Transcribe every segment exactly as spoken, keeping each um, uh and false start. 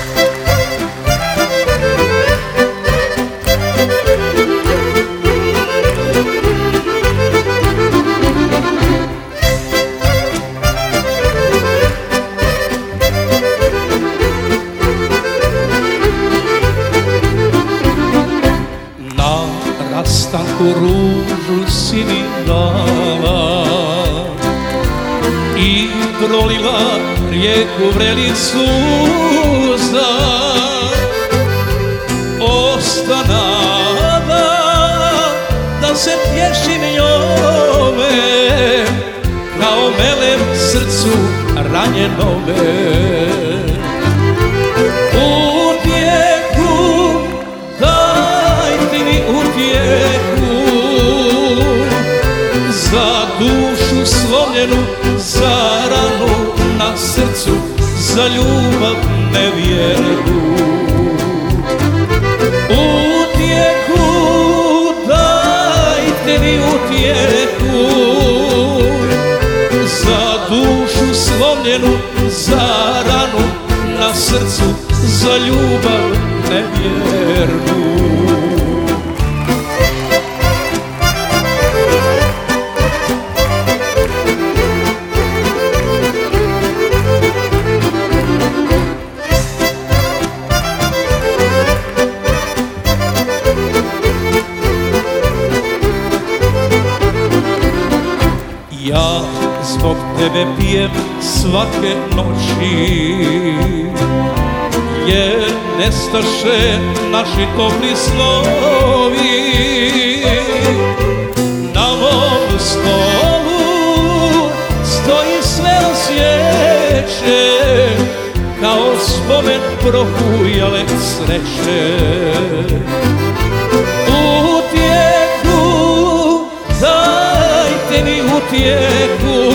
Rastanku ružu si mi dala i prolila rijeku vrelih suza. Osta nada da se tješim njome, kao melem srcu ranjenome. Za dušu slomljenu, za ranu na srcu, za ljubav nevjernu. Utjehu, dajte mi utjehu, za dušu slomljenu, za ranu na srcu, za ljubav nevjernu. Ja zbog tebe pijem svake noći, jer nestaše naši topli snovi. Na mom stolu stoji sve svijeće, kao spomen prohujale sreće. Utjehu,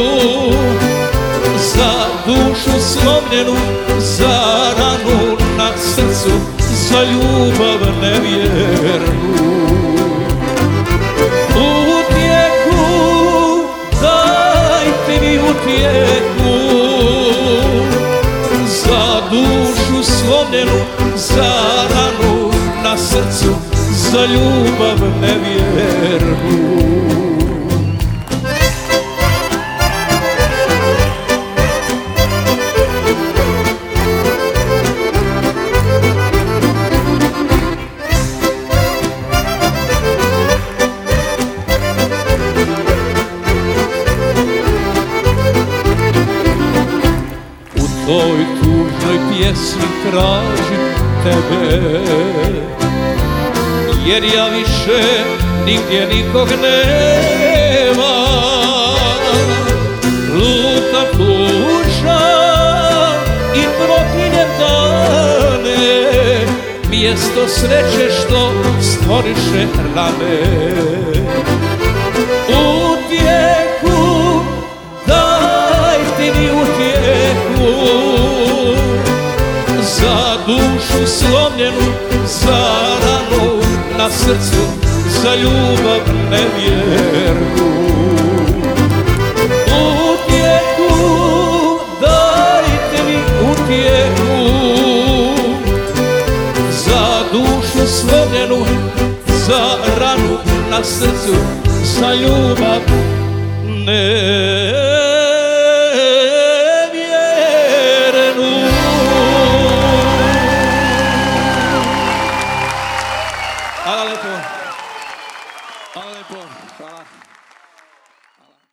za dušu slomljenu, za ranu na srcu, za ljubav nevjernu. Utjehu, dajte mi utjehu, za dušu slomljenu, za ranu na srcu, za ljubav nevjernu. U toj tužnoj pjesmi tražim tebe, jer ja više nigdje nikog nema. Lutam tuža i proklinjem dane, mjesto sreće što stvoriše rane. Utjehu, dajte mi utjehu, za dušu slomljenu, za ranu na srcu, za ljubav nevjernu. Utjehu, dajte mi utjehu, za dušu slomljenu, za ranu na srcu, za ljubav nevjernu. Hvala lepo. Hvala lepo. Hvala.